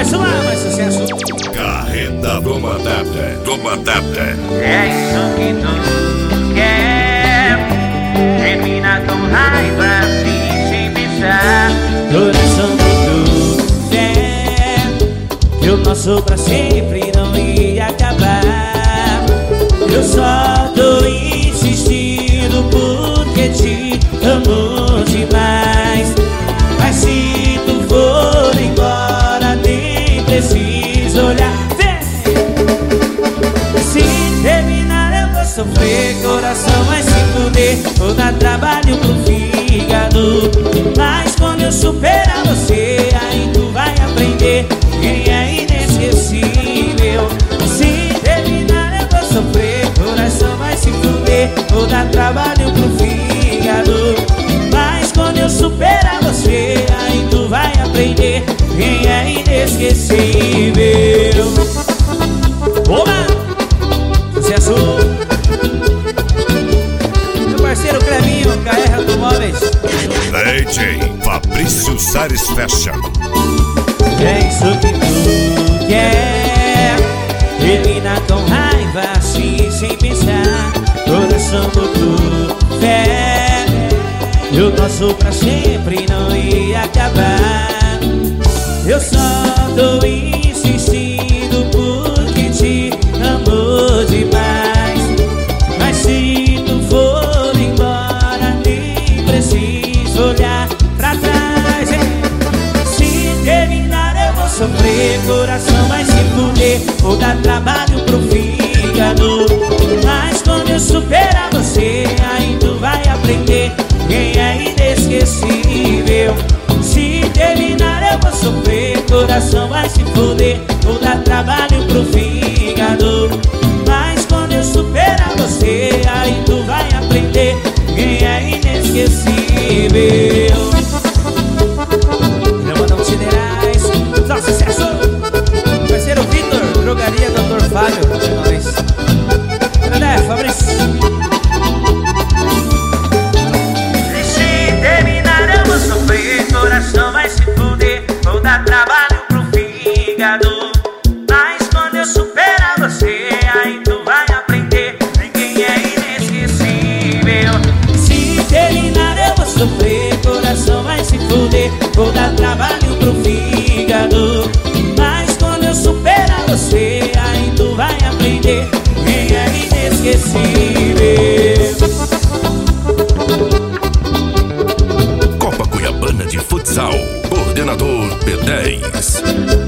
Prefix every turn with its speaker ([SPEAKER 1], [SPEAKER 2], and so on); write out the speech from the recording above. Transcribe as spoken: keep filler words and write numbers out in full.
[SPEAKER 1] Mais uma, mais sucesso.
[SPEAKER 2] Carreta do Matata, do Matata.
[SPEAKER 3] É isso que tu quer. Termina com raiva assim, sem pensar.
[SPEAKER 1] Coração muito fé que o nosso pra sempre não ia acabar. Eu só tô insistindo porque te amo demais. Mas se tu for embora nem preciso olhar. Vem! Se terminar eu vou sofrer, coração vai se fuder. Vou dar trabalho pro fígado. Mas quando eu superar você, aí tu vai aprender quem é inesquecível. Se terminar eu vou sofrer, coração vai se fuder. Vou dar trabalho pro fígado. Mas quando eu superar você, aí tu vai aprender quem é inesquecível. Oba! Sucesso! Meu parceiro Clevinho, K R Automóveis.
[SPEAKER 2] D J Fabrício Sares Fashion.
[SPEAKER 1] É isso que tu quer. Termina com raiva assim, sem pensar. Coração muito fé. E o nosso pra sempre não ia acabar. Eu só tô insistindo porque te amo demais. Mas se tu for embora nem preciso olhar pra trás, hein? Se terminar eu vou sofrer, coração vai se fuder. Vou dar trabalho pro fígado. Mas quando eu superar você, aí tu vai aprender quem é inesquecível. Se terminar eu vou sofrer, coração vai se fuder. Vou dar trabalho pro fígado. Mas quando eu superar você, aí tu vai aprender quem é inesquecível. Não mandam siderais, só sucesso. Parceiro Vitor, drogaria doutor Fábio, é nóis. Cadê, Fabrício?
[SPEAKER 3] Coração vai se fuder, vou dar trabalho pro fígado. Mas quando eu superar você, aí tu vai aprender quem é inesquecível.
[SPEAKER 1] Se terminar eu vou sofrer, coração vai se fuder. Vou dar trabalho pro fígado. Mas quando eu superar você, aí tu vai aprender quem é inesquecível.
[SPEAKER 2] Copa Cuiabana de Futsal, coordenador P dez.